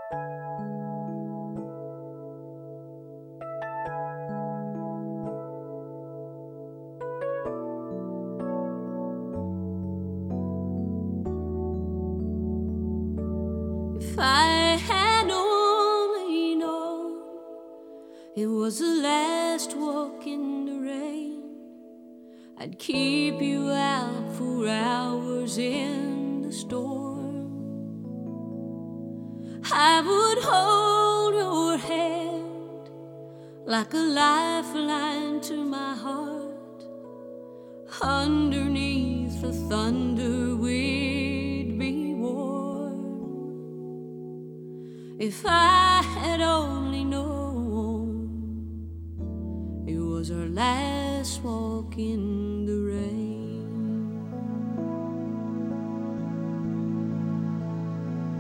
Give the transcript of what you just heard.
If I had only known it was the last walk in the rain, I'd keep you out for hours in the storm. I would hold your hand like a lifeline to my heart. Underneath the thunder we'd be warm. If I had only known it was our last walk in the rain.